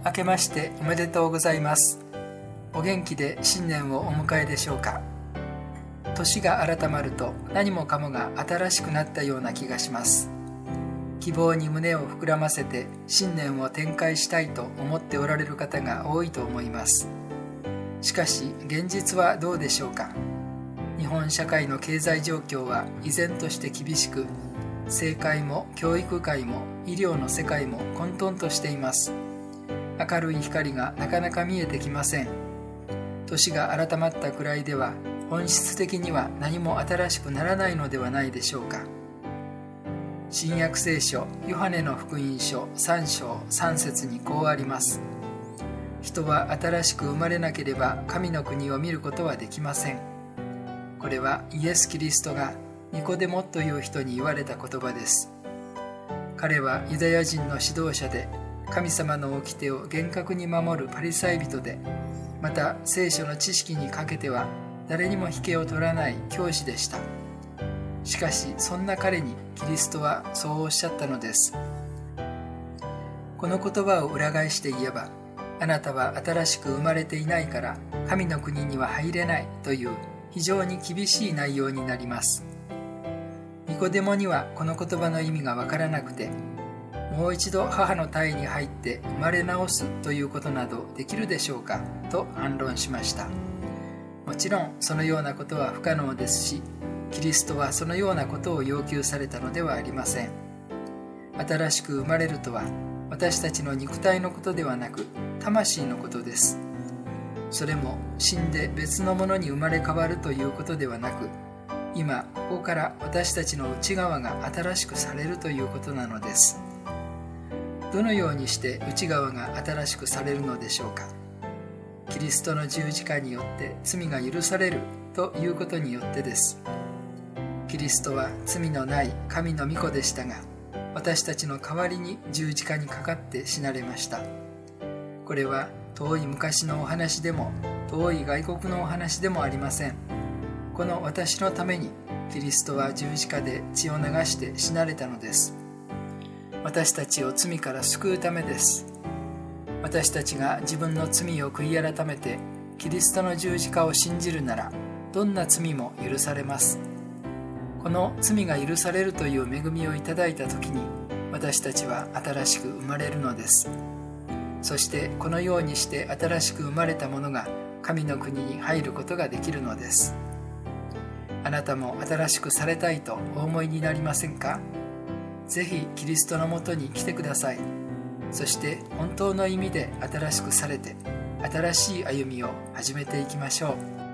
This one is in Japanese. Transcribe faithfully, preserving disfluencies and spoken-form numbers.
明けましておめでとうございます。お元気で新年をお迎えでしょうか。年が改まると何もかもが新しくなったような気がします。希望に胸を膨らませて新年を展開したいと思っておられる方が多いと思います。しかし現実はどうでしょうか。日本社会の経済状況は依然として厳しく、政界も教育界も医療の世界も混沌としています。明るい光がなかなか見えてきません。年が改まったくらいでは本質的には何も新しくならないのではないでしょうか。新約聖書ヨハネの福音書さん章さん節にこうあります。人は新しく生まれなければ神の国を見ることはできません。これはイエス・キリストがニコデモという人に言われた言葉です。彼はユダヤ人の指導者で、神様の掟を厳格に守るパリサイ人で、また聖書の知識にかけては誰にも引けを取らない教師でした。しかしそんな彼にキリストはそうおっしゃったのです。この言葉を裏返して言えば、あなたは新しく生まれていないから神の国には入れないという非常に厳しい内容になります。ニコデモにはこの言葉の意味がわからなくて、もう一度母の胎に入って生まれ直すということなどできるでしょうかと反論しました。もちろんそのようなことは不可能ですし、キリストはそのようなことを要求されたのではありません。新しく生まれるとは私たちの肉体のことではなく魂のことです。それも死んで別のものに生まれ変わるということではなく、今ここから私たちの内側が新しくされるということなのです。どのようにして内側が新しくされるのでしょうか。キリストの十字架によって罪が許されるということによってです。キリストは罪のない神の御子でしたが、私たちの代わりに十字架にかかって死なれました。これは遠い昔のお話でも遠い外国のお話でもありません。この私のためにキリストは十字架で血を流して死なれたのです。私たちを罪から救うためです。私たちが自分の罪を悔い改めてキリストの十字架を信じるなら、どんな罪も許されます。この罪が許されるという恵みをいただいたときに、私たちは新しく生まれるのです。そしてこのようにして新しく生まれたものが神の国に入ることができるのです。あなたも新しくされたいとお思いになりませんか。ぜひキリストのもとに来てください。そして本当の意味で新しくされて、新しい歩みを始めていきましょう。